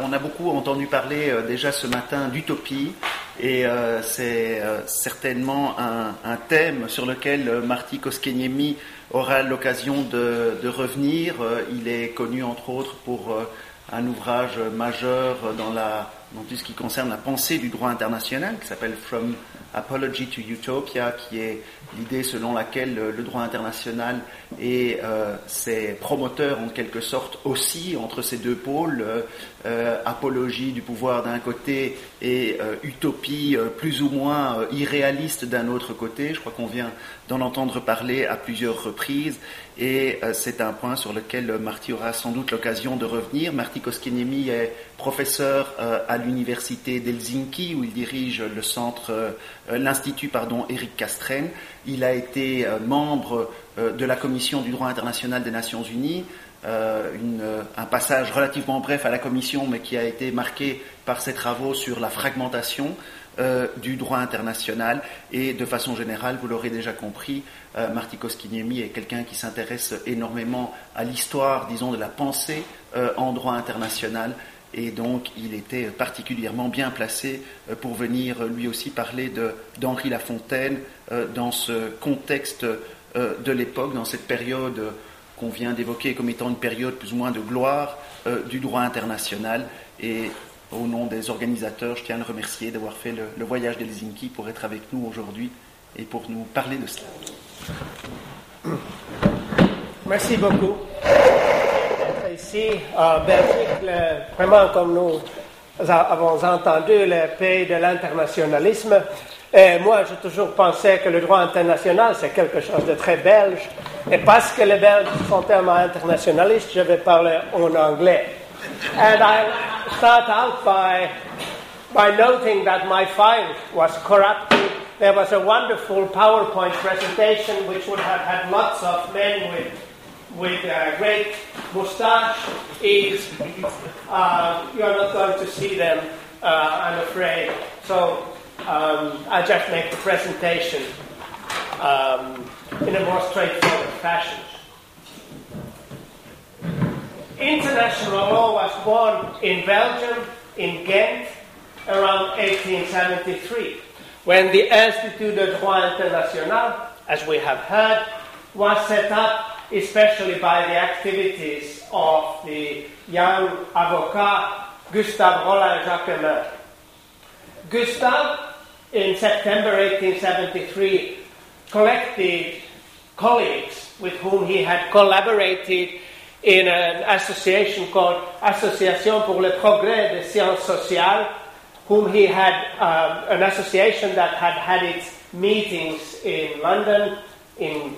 on a beaucoup entendu parler déjà ce matin d'utopie, et c'est certainement un thème sur lequel Martti Koskiniemi aura l'occasion de revenir. Il est connu entre autres pour un ouvrage majeur dans tout ce qui concerne la pensée du droit international, qui s'appelle From Apology to Utopia, qui est l'idée selon laquelle le droit international et ses promoteurs, en quelque sorte, aussi entre ces deux pôles, apologie du pouvoir d'un côté et utopie plus ou moins irréaliste d'un autre côté. Je crois qu'on vient d'en entendre parler à plusieurs reprises, et c'est un point sur lequel Martti aura sans doute l'occasion de revenir. Martti Koskiniemi est professeur à l'université d'Helsinki, où il dirige l'institut Erik Castren. Il a été membre de la Commission du droit international des Nations Unies, un passage relativement bref à la Commission, mais qui a été marqué par ses travaux sur la fragmentation du droit international. Et de façon générale, vous l'aurez déjà compris, Martti Koskiniemi est quelqu'un qui s'intéresse énormément à l'histoire, disons, de la pensée en droit international. Et donc, il était particulièrement bien placé pour venir lui aussi parler d'Henri Lafontaine dans ce contexte de l'époque, dans cette période qu'on vient d'évoquer comme étant une période plus ou moins de gloire du droit international. Et au nom des organisateurs, je tiens à le remercier d'avoir fait le voyage d'Helsinki pour être avec nous aujourd'hui et pour nous parler de cela. Merci beaucoup. Ici, en Belgique, vraiment comme nous avons entendu, le pays de l'internationalisme. Et moi, j'ai toujours pensé que le droit international, c'est quelque chose de très belge. Et parce que les Belges sont tellement internationalistes, je vais parler en anglais. And I start out by noting that my file was corrupted. There was a wonderful PowerPoint presentation which would have had lots of men with a great moustache. You're not going to see them, I'm afraid. So I just make the presentation in a more straightforward fashion. International law was born in Belgium, in Ghent, around 1873, when the Institut de Droit International, as we have heard, was set up especially by the activities of the young avocat Gustave Rollin-Jacquemin. Gustave, in September 1873, collected colleagues with whom he had collaborated in an association called Association pour le progrès des sciences sociales, whom he had an association that had its meetings in London, in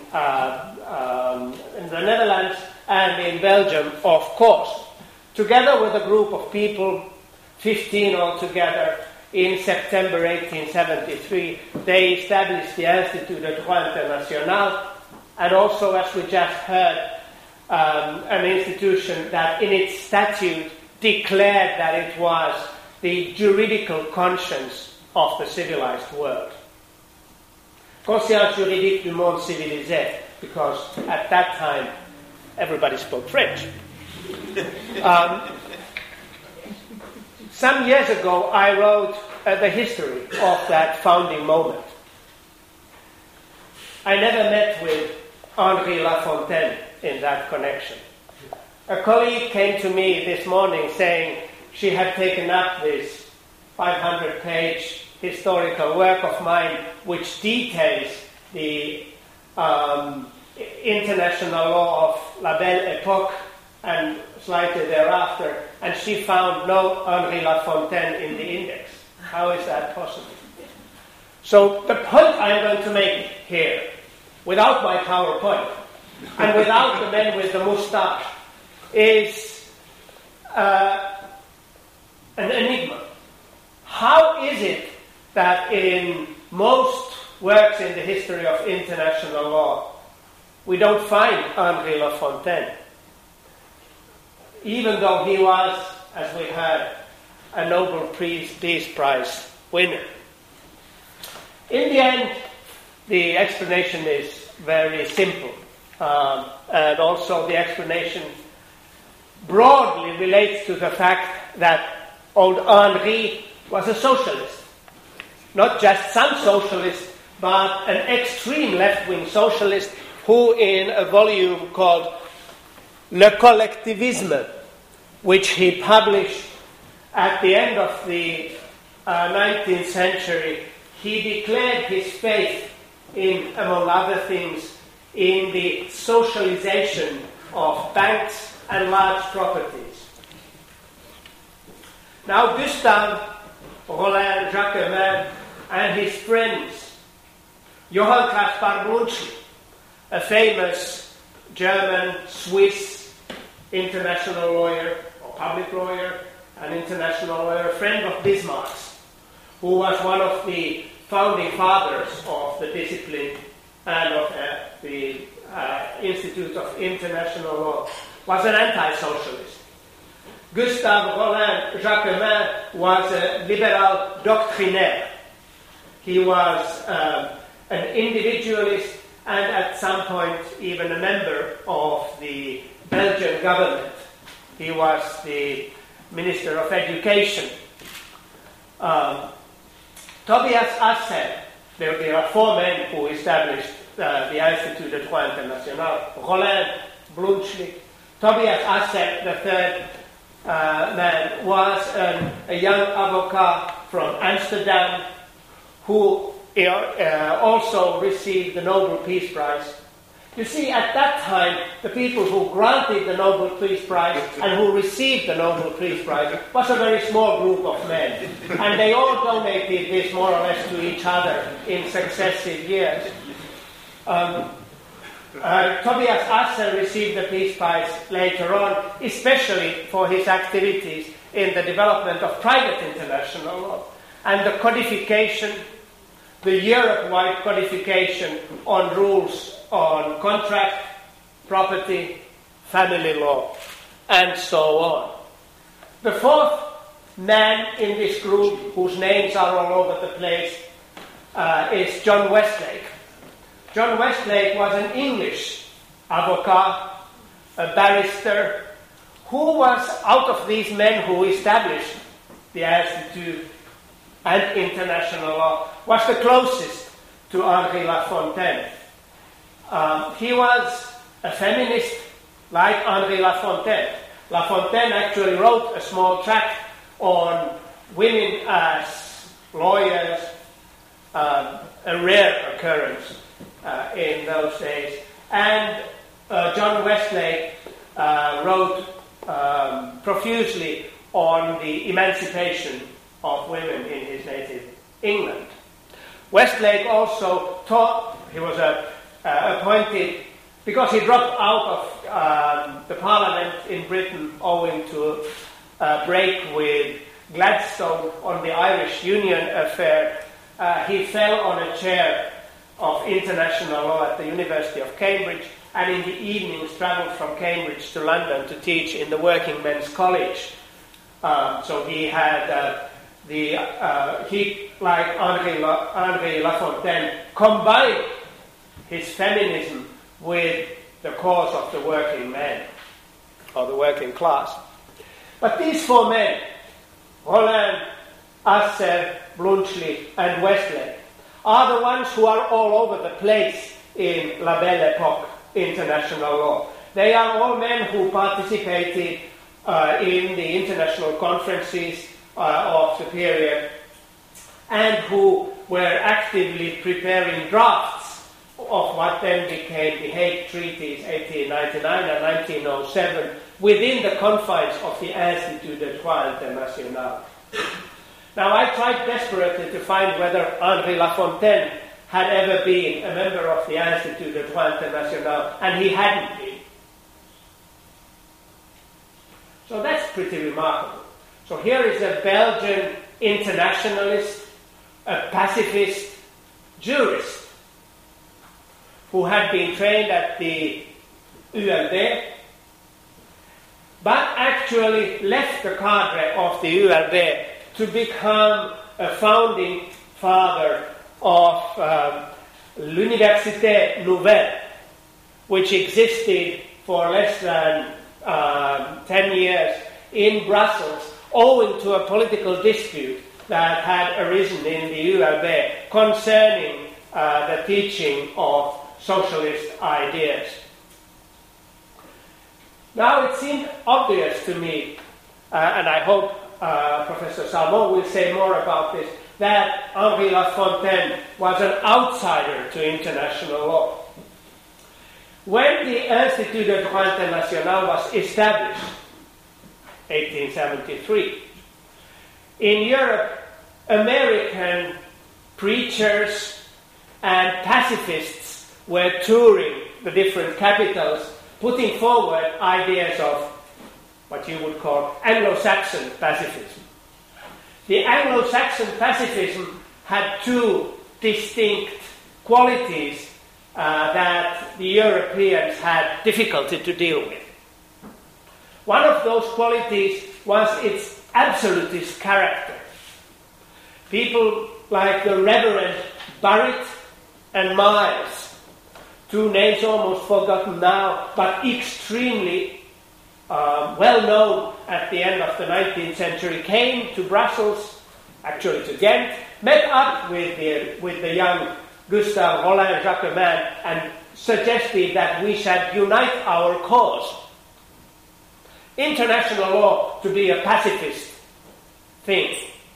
the Netherlands, and in Belgium, of course. Together with a group of people, 15 altogether, in September 1873, they established the Institut de Droit International, and also, as we just heard, an institution that in its statute declared that it was the juridical conscience of the civilized world. Conscience juridique du monde civilisé, because at that time everybody spoke French. Some years ago I wrote the history of that founding moment. I never met with Henri Lafontaine in that connection. A colleague came to me this morning saying she had taken up this 500-page historical work of mine which details the international law of La Belle Époque and slightly thereafter, and she found no Henri Lafontaine in the index. How is that possible? So the point I'm going to make here, without my PowerPoint, and without the men with the moustache, is an enigma. How is it that in most works in the history of international law, we don't find Henri Lafontaine, even though he was, as we heard, a Nobel Peace Prize winner? In the end, the explanation is very simple. And also the explanation broadly relates to the fact that old Henri was a socialist. Not just some socialist, but an extreme left-wing socialist who, in a volume called Le Collectivisme, which he published at the end of the 19th century, he declared his faith in, among other things, in the socialization of banks and large properties. Now, Gustave Rollin Jacquemin and his friends, Johann Caspar Brunschli, a famous German, Swiss international lawyer, or public lawyer, an international lawyer, a friend of Bismarck's, who was one of the founding fathers of the discipline and of the Institute of International Law, was an anti-socialist. Gustave Rollin Jacquemin was a liberal doctrinaire. He was an individualist and at some point even a member of the Belgian government. He was the Minister of Education. Tobias Asser, there are four men who established the Institut de Droit International: Rollin, Brunschli. Tobias Asser, the third man, was a young avocat from Amsterdam who also received the Nobel Peace Prize. You see, at that time, the people who granted the Nobel Peace Prize and who received the Nobel Peace Prize was a very small group of men. And they all donated this more or less to each other in successive years. Tobias Asser received the Peace Prize later on, especially for his activities in the development of private international law and the codification, the Europe-wide codification on rules on contract, property, family law, and so on. The fourth man in this group, whose names are all over the place, is John Westlake. John Westlake was an English avocat, a barrister, who was, out of these men who established the Institute and international law, was the closest to Henri Lafontaine. He was a feminist like Henri Lafontaine. Lafontaine actually wrote a small tract on women as lawyers, a rare occurrence in those days. And John Westlake wrote profusely on the emancipation of women in his native England. Westlake also taught, he was appointed, because he dropped out of the Parliament in Britain owing to a break with Gladstone on the Irish Union affair, he fell on a chair of international law at the University of Cambridge, and in the evenings travelled from Cambridge to London to teach in the Working Men's College. So he had he, like Henri Lafontaine, combined his feminism with the cause of the working man, or the working class. But these four men, Rollin, Asser, Brunschli, and Westlake, are the ones who are all over the place in La Belle Époque international law. They are all men who participated in the international conferences of the period and who were actively preparing drafts of what then became the Hague Treaties 1899 and 1907 within the confines of the Institut de Droit International. Now, I tried desperately to find whether Henri Lafontaine had ever been a member of the Institut de Droit International, and he hadn't been. So that's pretty remarkable. So here is a Belgian internationalist, a pacifist jurist, who had been trained at the ULB, but actually left the cadre of the ULB to become a founding father of l'Université Nouvelle, which existed for less than 10 years in Brussels owing to a political dispute that had arisen in the ULB concerning the teaching of socialist ideas. Now it seemed obvious to me, and I hope Professor Salmon will say more about this, that Henri Lafontaine was an outsider to international law. When the Institut de Droit International was established, 1873, in Europe, American preachers and pacifists were touring the different capitals, putting forward ideas of what you would call Anglo-Saxon pacifism. The Anglo-Saxon pacifism had two distinct qualities that the Europeans had difficulty to deal with. One of those qualities was its absolutist character. People like the Reverend Barrett and Miles, two names almost forgotten now, but extremely well known at the end of the 19th century, came to Brussels, actually to Ghent, met up with the young Gustave Rollin Jacquemin and suggested that we should unite our cause. International law to be a pacifist thing.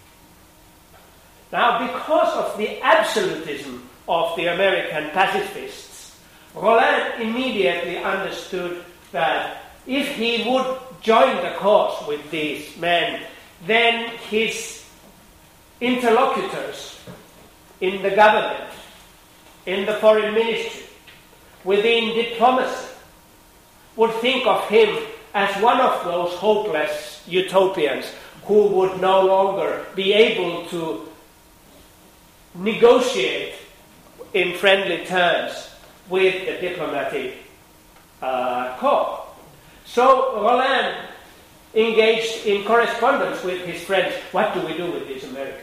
Now, because of the absolutism of the American pacifists, Rollin immediately understood that if he would join the cause with these men, then his interlocutors in the government, in the foreign ministry, within diplomacy, would think of him as one of those hopeless utopians who would no longer be able to negotiate in friendly terms with the diplomatic corps. So Rollin engaged in correspondence with his friends. What do we do with these Americans?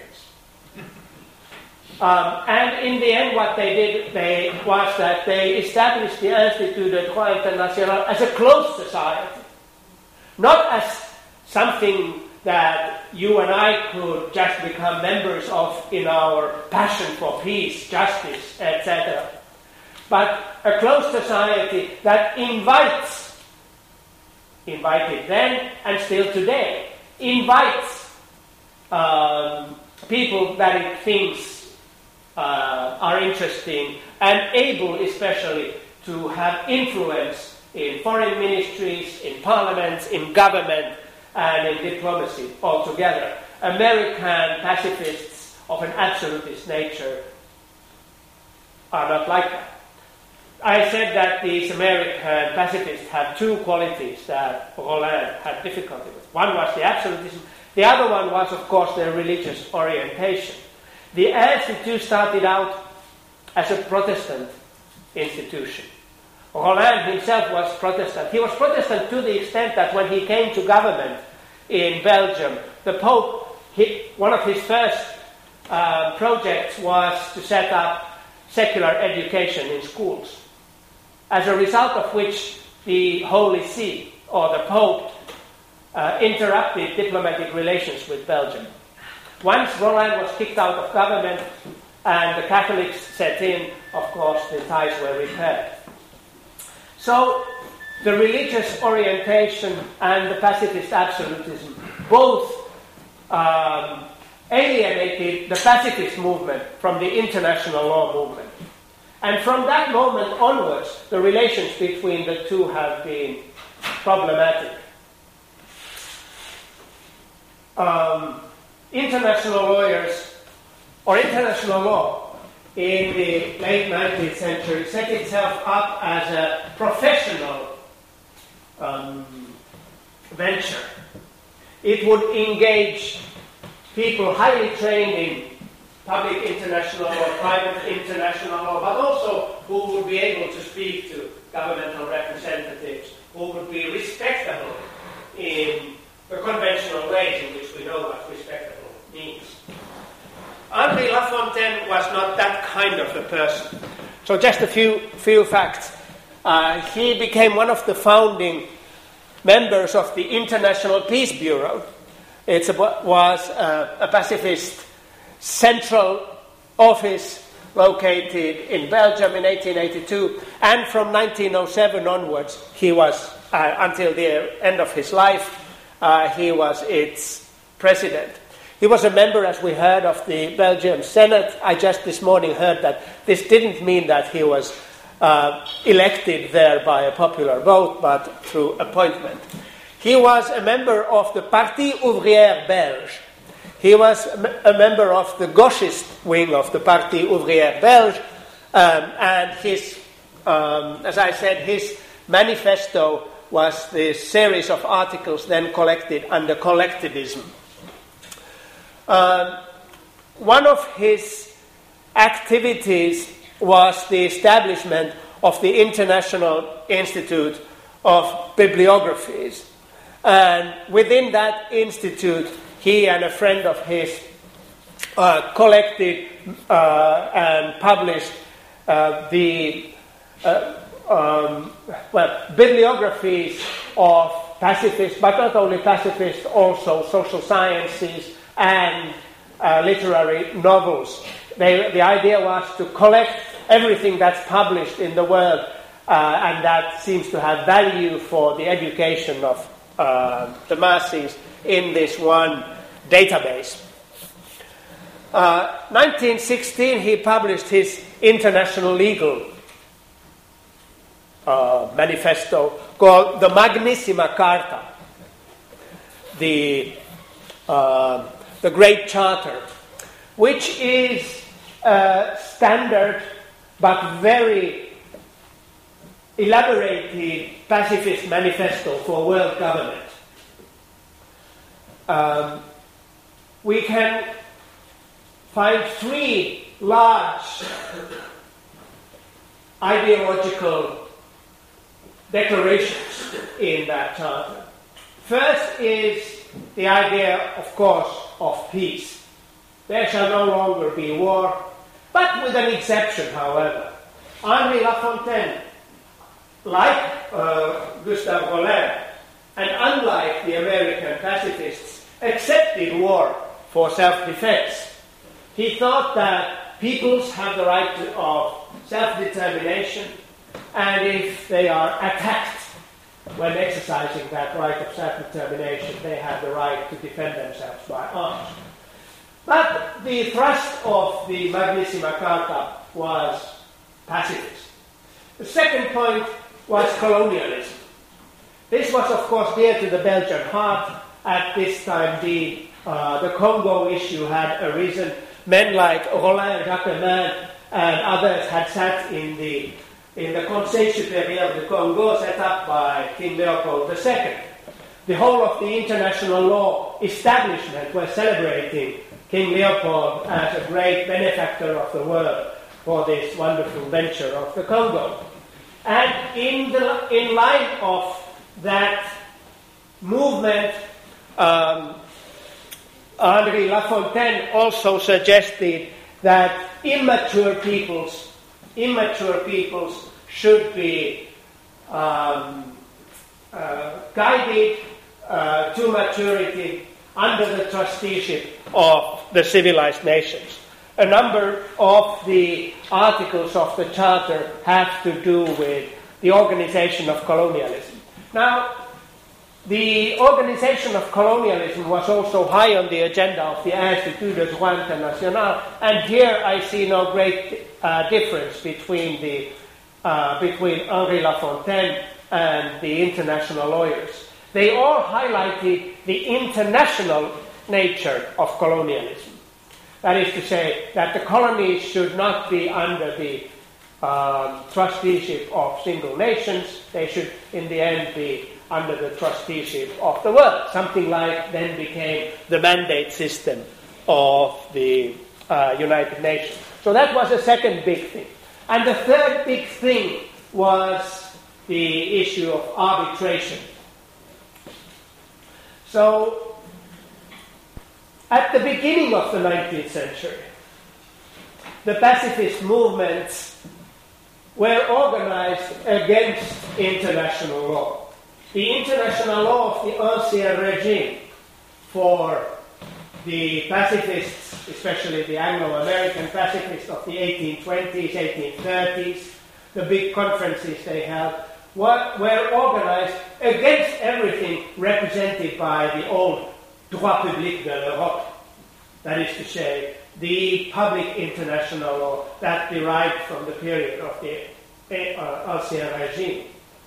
And in the end, what they did was that they established the Institut de Droit International as a closed society, not as something that you and I could just become members of in our passion for peace, justice, etc., but a closed society that invited then and still today, invites people that it thinks are interesting and able especially to have influence in foreign ministries, in parliaments, in government, and in diplomacy altogether. American pacifists of an absolutist nature are not like that. I said that these American pacifists had two qualities that Rollin had difficulty with. One was the absolutism. The other one was, of course, their religious orientation. The Institute started out as a Protestant institution. Rollin himself was Protestant. He was Protestant to the extent that when he came to government in Belgium, the Pope, one of his first projects was to set up secular education in schools, as a result of which the Holy See, or the Pope, interrupted diplomatic relations with Belgium. Once Rollin was kicked out of government and the Catholics set in, of course, the ties were repaired. So the religious orientation and the pacifist absolutism both alienated the pacifist movement from the international law movement. And from that moment onwards, the relations between the two have been problematic. International lawyers, or international law, in the late 19th century set itself up as a professional venture. It would engage people highly trained in public international law, private international law, but also who would be able to speak to governmental representatives, who would be respectable in the conventional ways in which we know what respectable means. Henri Lafontaine was not that kind of a person. So just a few facts. He became one of the founding members of the International Peace Bureau, It was a pacifist central office located in Belgium in 1882, and from 1907 onwards, he was, until the end of his life, he was its president. He was a member, as we heard, of the Belgian Senate. I just this morning heard that this didn't mean that he was elected there by a popular vote, but through appointment. He was a member of the Parti Ouvrière Belge. He was a member of the gauchist wing of the Parti Ouvrière Belge, and his, as I said, his manifesto was the series of articles then collected under collectivism. One of his activities was the establishment of the International Institute of Bibliographies. And within that institute, he and a friend of his collected and published bibliographies of pacifists, but not only pacifists, also social sciences and literary novels. The idea was to collect everything that's published in the world, and that seems to have value for the education of the masses in this one database. 1916, he published his International Legal manifesto called the Magnissima Carta, the Great Charter, which is a standard but very elaborated pacifist manifesto for world government. We can find three large ideological declarations in that charter. First is the idea, of course, of peace. There shall no longer be war, but with an exception, however. Henri Lafontaine, like Gustave Rollin, and unlike the American pacifists, accepted war for self-defense. He thought that peoples have the right of self-determination, and if they are attacked when exercising that right of self-determination, they have the right to defend themselves by arms. But the thrust of the Magnissima Carta was pacifist. The second point was colonialism. This was, of course, dear to the Belgian heart. At this time, the Congo issue had arisen. Men like Rollin, Jacquemin, and others had sat in the Conseil Supérieur du Congo, set up by King Leopold II. The whole of the international law establishment was celebrating King Leopold as a great benefactor of the world for this wonderful venture of the Congo. And in line of that movement, Henri Lafontaine also suggested that immature peoples should be guided to maturity under the trusteeship of the civilized nations. A number of the articles of the Charter have to do with the organization of colonialism. Now, the organization of colonialism was also high on the agenda of the Institut de Droit International, and here I see no great difference between Henri Lafontaine and the international lawyers. They all highlighted the international nature of colonialism. That is to say, that the colonies should not be under the trusteeship of single nations. They should, in the end, be under the trusteeship of the world. Something like then became the mandate system of the United Nations. So that was the second big thing. And the third big thing was the issue of arbitration. So, at the beginning of the 19th century, the pacifist movements were organized against international law. The international law of the Ancien Regime for the pacifists, especially the Anglo-American pacifists of the 1820s, 1830s, the big conferences they held, were organized against everything represented by the old droit public de l'Europe. That is to say, the public international law that derived from the period of the Ancien Regime.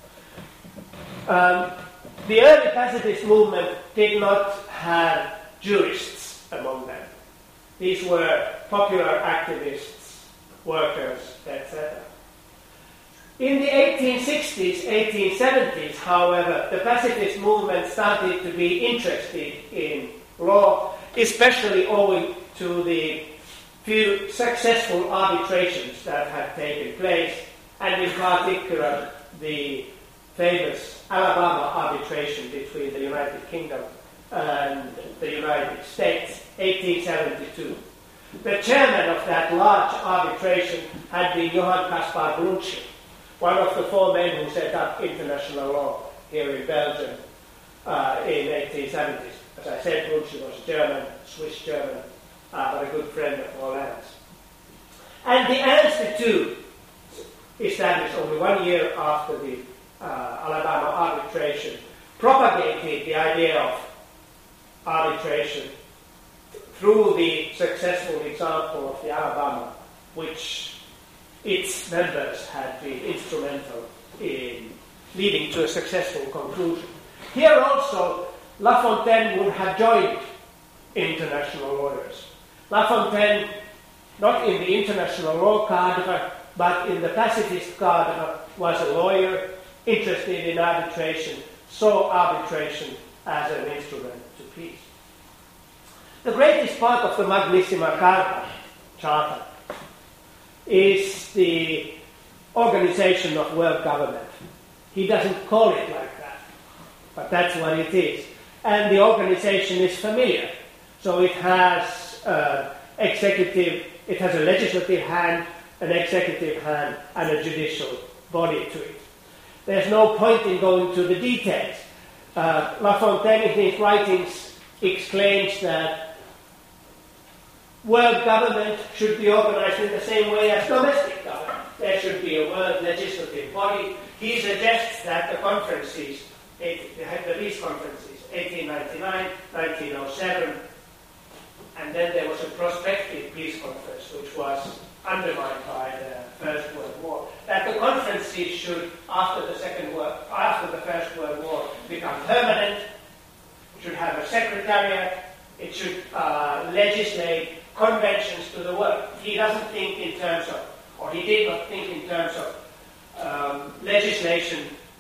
The early pacifist movement did not have jurists among them. These were popular activists, workers, etc. In the 1860s, 1870s, however, the pacifist movement started to be interested in law, especially owing to the few successful arbitrations that had taken place, and in particular the famous Alabama arbitration between the United Kingdom and the United States, 1872. The chairman of that large arbitration had been Johann Caspar Brunschel, one of the four men who set up international law here in Belgium in 1870s. As I said, Brunschel was German, Swiss-German, but a good friend of Rolland's. And the Institute, established only 1 year after the Alabama arbitration, propagated the idea of arbitration through the successful example of the Alabama, which its members had been instrumental in leading to a successful conclusion. Here also, La Fontaine would have joined international lawyers. La Fontaine, not in the international law cadre, but in the pacifist cadre, was a lawyer interested in arbitration, saw arbitration as an instrument to peace. The greatest part of the Magnissima Charta is the organization of world government. He doesn't call it like that, but that's what it is. And the organization is familiar. So it has it has a legislative hand, an executive hand, and a judicial body to it. There's no point in going to the details. La Fontaine in his writings exclaims that world government should be organized in the same way as domestic government. There should be a world legislative body. He suggests that the conferences, the peace conferences, 1899, 1907, and then there was a prospective peace conference which was undermined by the First World War, that the conferences should, after the First World War, become permanent, should have a secretariat, it should legislate conventions to the world. He doesn't think in terms of, or he did not think in terms of legislation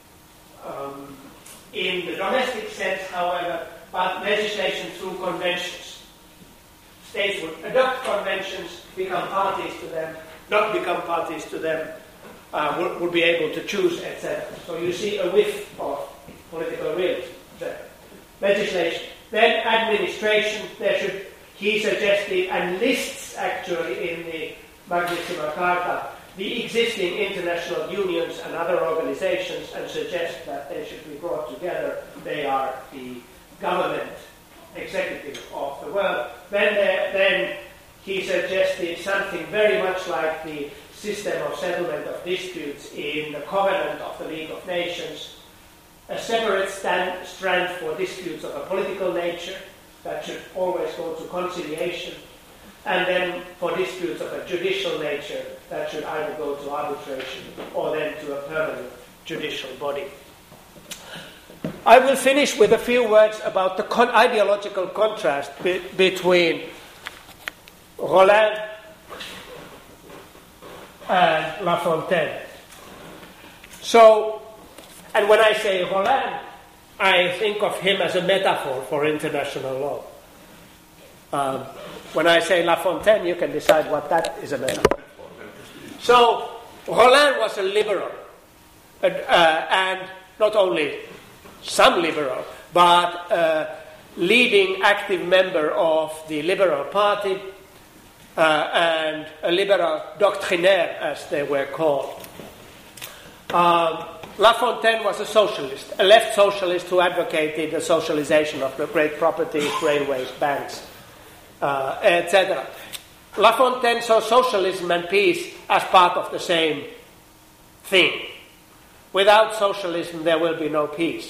in the domestic sense, however, but legislation through conventions. States would adopt conventions, become parties to them, not become parties to them, would be able to choose, etc. So you see a whiff of political realism there. Legislation. Then administration, he suggested, and lists actually in the Magnissima Carta, the existing international unions and other organizations, and suggests that they should be brought together. They are the government executive of the world. Then he suggested something very much like the system of settlement of disputes in the Covenant of the League of Nations, a separate strand for disputes of a political nature that should always go to conciliation, and then for disputes of a judicial nature that should either go to arbitration or then to a permanent judicial body. I will finish with a few words about the ideological contrast between Rolland and La Fontaine. So, and when I say Rolland, I think of him as a metaphor for international law. When I say La Fontaine, you can decide what that is a metaphor for. So, Rolland was a liberal, and not only some liberal, but a leading active member of the Liberal Party, and a liberal doctrinaire, as they were called. La Fontaine was a socialist, a left socialist who advocated the socialization of the great properties, railways, banks, etc. La Fontaine saw socialism and peace as part of the same thing. Without socialism, there will be no peace.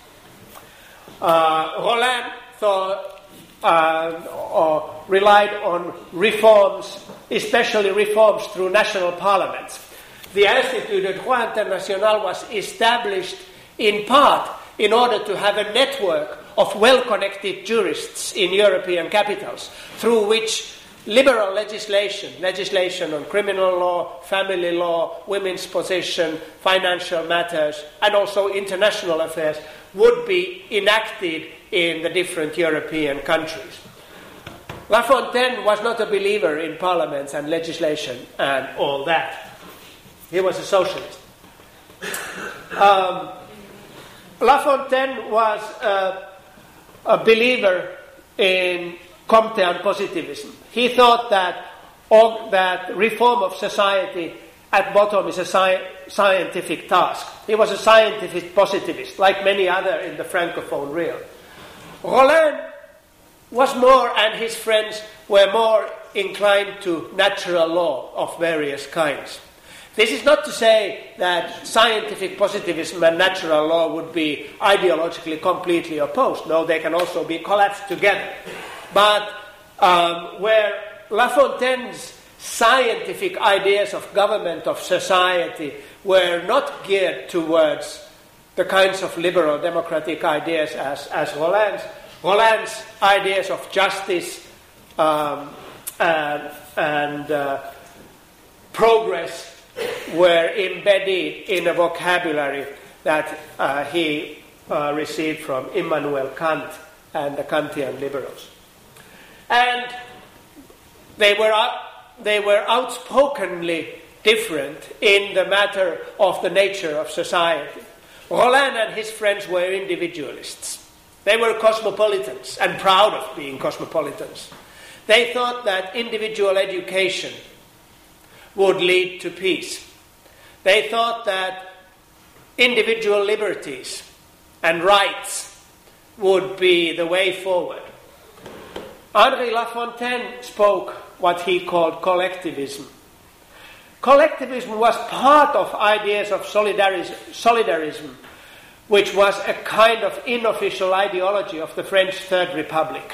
Rollin thought or relied on reforms, especially reforms through national parliaments. The Institut de Droit International was established in part in order to have a network of well-connected jurists in European capitals through which liberal legislation on criminal law, family law, women's position, financial matters, and also international affairs would be enacted in the different European countries. La Fontaine was not a believer in parliaments and legislation and all that. He was a socialist. La Fontaine was a believer in Comtean positivism. He thought that reform of society at bottom is a scientific task. He was a scientific positivist, like many other in the Francophone realm. Rollin was more, and his friends were more inclined to natural law of various kinds. This is not to say that scientific positivism and natural law would be ideologically completely opposed. No, they can also be collapsed together. But where La Fontaine's scientific ideas of government, of society, were not geared towards the kinds of liberal democratic ideas as Rollin's. Rollin's ideas of justice and progress were embedded in a vocabulary that he received from Immanuel Kant and the Kantian liberals. And they were outspokenly different in the matter of the nature of society. Rollin and his friends were individualists. They were cosmopolitans and proud of being cosmopolitans. They thought that individual education would lead to peace. They thought that individual liberties and rights would be the way forward. Henri La Fontaine spoke what he called collectivism. Collectivism was part of ideas of solidarism, which was a kind of unofficial ideology of the French Third Republic,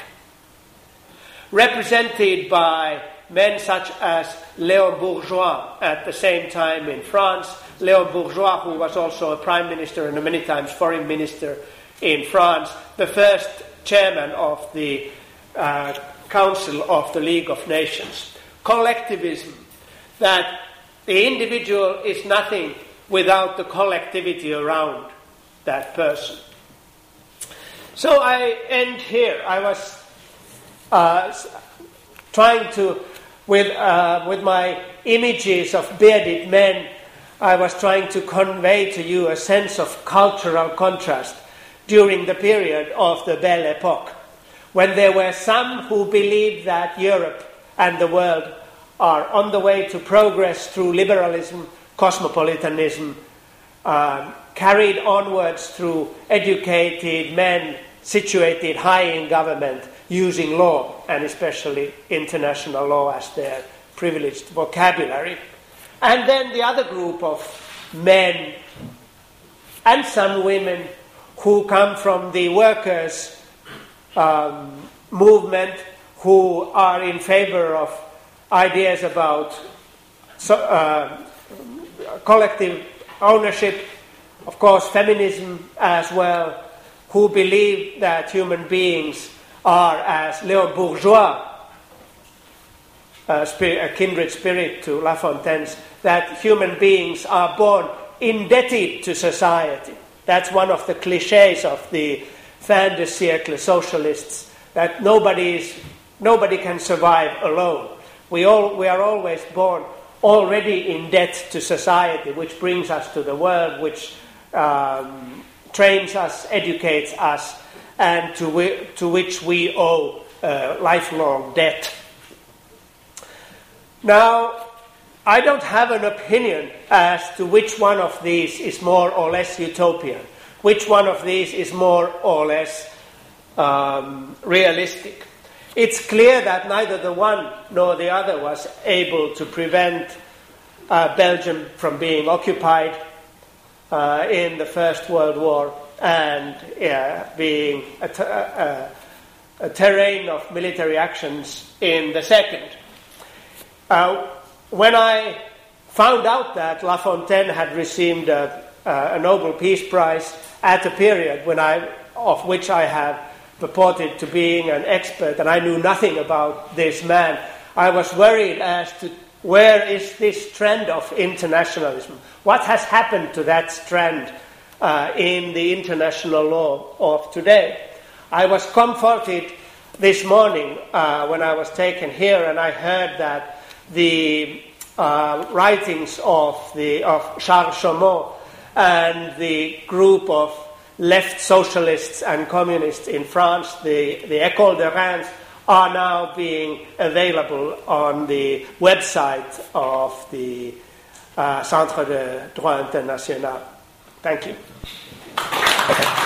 represented by men such as Léon Bourgeois at the same time in France. Léon Bourgeois, who was also a prime minister and many times foreign minister in France, the first chairman of the Council of the League of Nations. Collectivism, that the individual is nothing without the collectivity around that person. So I end here. I was trying to, with my images of bearded men, I was trying to convey to you a sense of cultural contrast during the period of the Belle Époque, when there were some who believed that Europe and the world are on the way to progress through liberalism, cosmopolitanism, carried onwards through educated men situated high in government, using law, and especially international law, as their privileged vocabulary. And then the other group of men and some women who come from the workers' movement, who are in favor of ideas about collective ownership, of course feminism as well, who believe that human beings are, as Léon Bourgeois, a kindred spirit to La Fontaine's, that human beings are born indebted to society. That's one of the cliches of the fin de siècle socialists, that nobody can survive alone. We are always born already in debt to society, which brings us to the world, which trains us, educates us, and to which we owe lifelong debt. Now, I don't have an opinion as to which one of these is more or less utopian, which one of these is more or less realistic. It's clear that neither the one nor the other was able to prevent Belgium from being occupied in the First World War and being a terrain of military actions in the Second. When I found out that La Fontaine had received a Nobel Peace Prize at a period of which I have purported to being an expert, and I knew nothing about this man, I was worried as to where is this trend of internationalism? What has happened to that strand in the international law of today? I was comforted this morning when I was taken here and I heard that the writings of Charles Chaumont and the group of left socialists and communists in France, the École de Reims, are now being available on the website of the Centre de Droit International. Thank you.